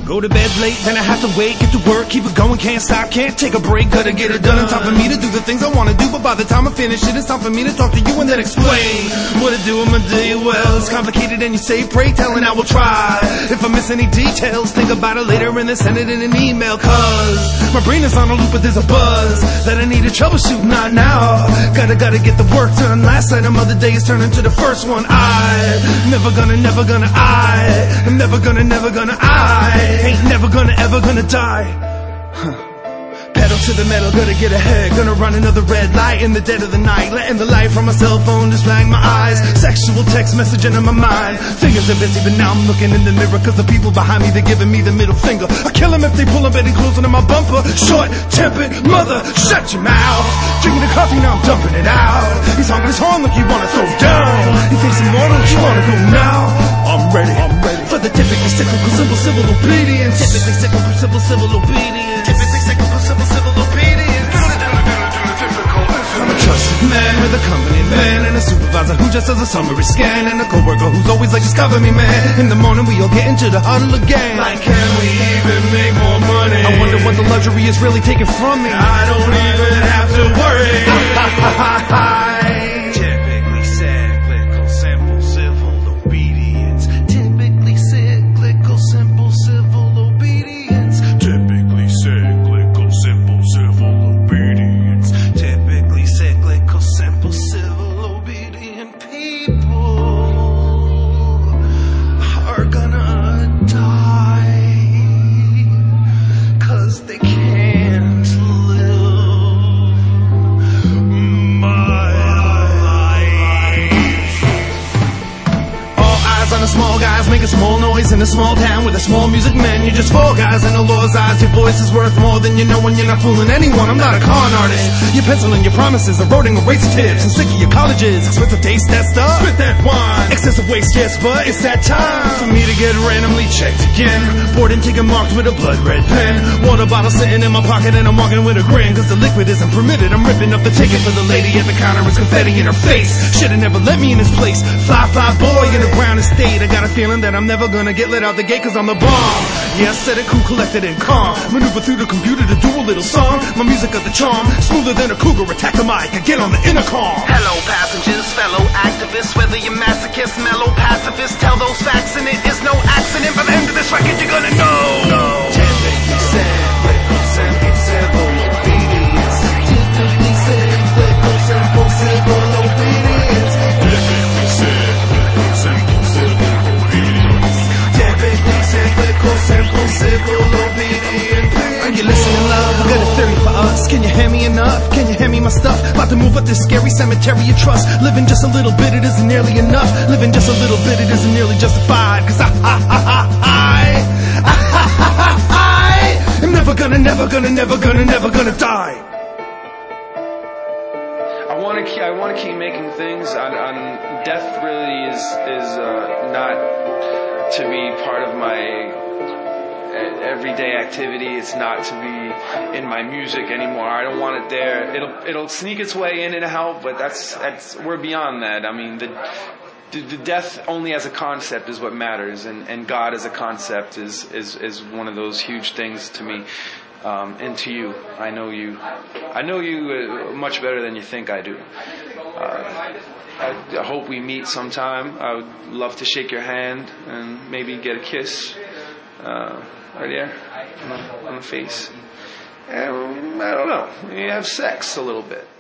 Go to bed late, then I have to wait, get to work, keep it going, can't stop, can't take a break, gotta get it done. It's time for me to do the things I wanna do, but by the time I finish it, it's time for me to talk to you and then explain what I do in my day. Well, it's complicated and you say pray, telling I will try. If I miss any details, think about it later and then send it in an email, cause my brain is on a loop, but there's a buzz that I need to troubleshoot, not now. Gotta get the work done. Last item of the day is turning to the first one. I'm never gonna, I ain't never gonna, ever gonna die. Pedal to the metal, gotta get ahead. Gonna run another red light in the dead of the night. Letting the light from my cell phone just blank my eyes. Sexual text messaging in my mind. Fingers are busy, but now I'm looking in the mirror, cause the people behind me, they're giving me the middle finger. I kill them if they pull up any closer to my bumper. Short-tempered mother, shut your mouth. Drinking the coffee, now I'm dumping it out. He's honking his horn like he wanna throw down. He thinks some more, don't you wanna go now? I'm ready for the typically cyclical civil obedience. Typically cyclical civil obedience. Typically cyclical civil obedience. I'm a trusted man with a company man and a supervisor who just does a summary scan, and a coworker who's always like, just cover me, man. In the morning we all get into the huddle again. Like, can we even make more money? I wonder what the luxury is really taken from me. I don't even have to worry. Typically cyclical, simple, civil obedience. Typically cyclical, simple, civil obedience. Typically cyclical, simple, civil obedience. Typically cyclical, simple, civil obedient people are gonna die, cause they can't live my life. All eyes on the small guys, make a small noise in a small town with a small music man. You're just four guys in the Lord's eyes. Your voice is worth more than you know when you're not fooling anyone. I'm not a con artist. You're penciling your promises, eroding eraser tips, and sick of your colleges. Expensive taste, that stuff. Spit that wine. Excessive waste, yes, but it's that time for me to get randomly checked again. Boarding ticket marked with a blood red pen. Water bottle sitting in my pocket and I'm walking with a grin, cause the liquid isn't permitted. I'm ripping up the ticket for the lady at the counter. It's confetti in her face. Should've never let me in this place. Fly boy in the ground estate. I got a feeling that I'm never gonna get let out the gate, cause I'm the bomb. Yeah, I said it cool, collected and calm. Maneuver through the computer to do a little song. My music got the charm, smoother than a cougar. Attack the mic and get on the intercom. Hello passengers, fellow activists, whether you're masochist, mellow pacifist, tell those facts and it is no accident. By the end of this record you're gonna know. Typically cyclical, simple, civil obedience. Typically cyclical, simple, civil obedience. Typically cyclical, simple, civil obedience. Typically cyclical, simple, civil obedience. Are you listening, love? I got a theory for us. Can you hand me enough? Can you hand me my stuff? About to move up this scary cemetery of trust. Living just a little bit, it isn't nearly enough. Living just a little bit, it isn't nearly justified. Cause I am never gonna die. I want to keep making things. Death really is not to be part of my everyday activity. It's not to be in my music anymore. I don't want it there. It'll sneak its way in and out, but that's we're beyond that. I mean, the death only as a concept is what matters, and God as a concept is one of those huge things to me. And to you, I know you much better than you think I do. I hope we meet sometime. I would love to shake your hand and maybe get a kiss right there on the face. And I don't know, maybe have sex a little bit.